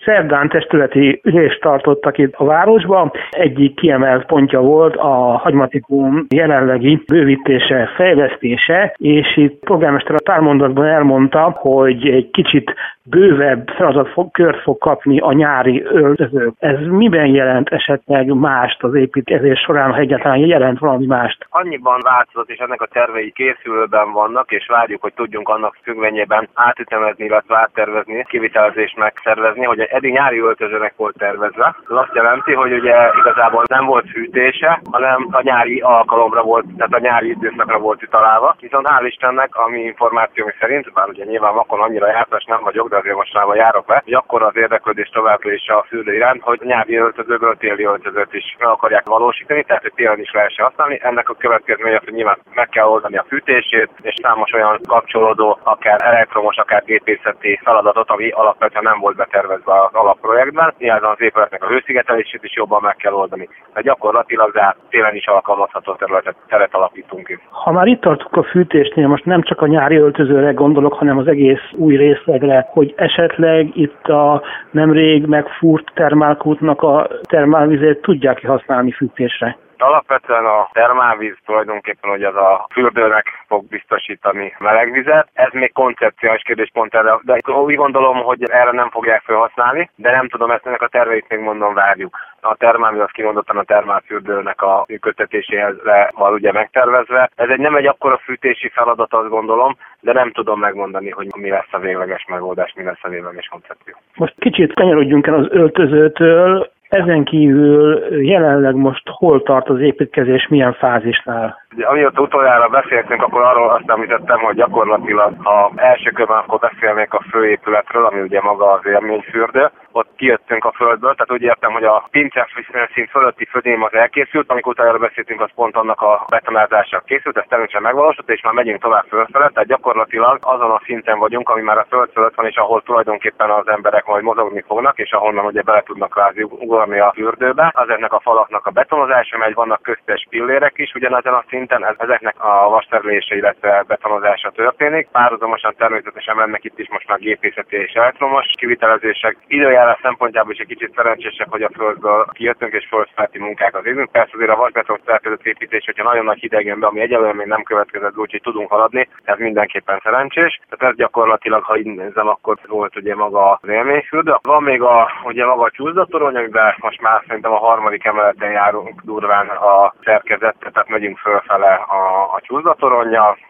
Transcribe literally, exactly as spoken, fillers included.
Szerdán testületi ülést tartottak itt a városban. Egyik kiemelt pontja volt a hagymatikum jelenlegi bővítése, fejlesztése, és itt polgármester a pár mondatban elmondta, hogy egy kicsit bővebb feladatkört fog kapni a nyári öltöző. Ez miben jelent esetleg mást az építkezés során, ha egyáltalán jelent valami mást? Annyiban változott, és ennek a tervei készülőben vannak, és várjuk, hogy tudjunk annak függvényében átütemezni, illetve áttervezni, kivitelezést megszervezni, hogy eddig nyári öltözőnek volt tervezve. Ez azt jelenti, hogy ugye igazából nem volt fűtése, hanem a nyári alkalomra volt, tehát a nyári időszakra volt kitalálva. Viszont hál' Istennek, ami információmi szerint, bár ugye nyilván vakon annyira jártas nem vagyok, de azért mostanában járok le, hogy akkor az érdeklődés továbbra is a fürdő iránt, hogy nyári öltözőből téli öltözőt is meg akarják valósítani, tehát hogy télen is lehessen használni. Ennek a következménye az, hogy nyilván meg kell oldani a fűtését, és számos olyan kapcsolódó, akár elektromos, akár gépészeti feladatot, ami alapvetően nem volt betervezve az alapprojektben. Nyilván az épületnek a hőszigetelését is jobban meg kell oldani. Tehát gyakorlatilag de télen is alkalmazható területet teret alapítunk ki. Ha már itt tartunk a fűtésnél, most nem csak a nyári öltözőre gondolok, hanem az egész új részlegre, hogy esetleg itt a nemrég megfúrt termálkútnak a termálvizét tudják-e használni fűtésre? Alapvetően a termálvíz tulajdonképpen, hogy az a fürdőnek fog biztosítani melegvizet. Ez még koncepciós kérdés pont erre, de úgy gondolom, hogy erre nem fogják felhasználni, de nem tudom, ezt ennek a terveit még mondom, várjuk. A termálvíz az kimondottan a termálfürdőnek a működtetéséhez van ugye megtervezve. Ez egy nem egy akkora fűtési feladat, azt gondolom, de nem tudom megmondani, hogy mi lesz a végleges megoldás, mi lesz a végleges koncepció. Most kicsit kanyarodjunk el az öltözőtől. Ezen kívül jelenleg most hol tart az építkezés, milyen fázisnál? Amióta utoljára beszéltünk, akkor arról azt említettem, hogy gyakorlatilag ha első körben akkor beszélnék a főépületről, ami ugye maga az élményfürdő. Ott kijöttünk a földből, tehát úgy értem, hogy a pince szint fölötti födém az elkészült, amikor utoljára beszéltünk, az pont annak a betonázása készült, ez természetesen megvalósult, és már megyünk tovább fölfele, tehát gyakorlatilag azon a szinten vagyunk, ami már a föld fölött van, és ahol tulajdonképpen az emberek majd mozogni fognak, és ahonnan ugye bele tudnak kvázi ugorni a fürdőbe. Ezeknek a falaknak a betonozása megy, vannak köztes pillérek is ugyanezen a szinten, ezeknek a vasterülése, illetve betonozása történik. Párhuzamosan természetesen mennek itt is most már gépészeti és elektromos kivitelezések. Időjárás szempontjából is egy kicsit szerencsések, hogy a földből kijöttünk és földfelti munkákat végzünk. Persze azért a vasbeton szerkezet építés, hogyha nagyon nagy hideg jön be, ami egyelőre még nem következett, úgyhogy tudunk haladni, ez mindenképpen szerencsés. Tehát ez gyakorlatilag, ha így nézem, akkor volt ugye maga az élményfürdő. Van még a, ugye maga a csúszdatorony, amiben most már szerintem a harmadik emeleten járunk durván a szerkezet, tehát megyünk fölfele a, a csúszdatoronyjal.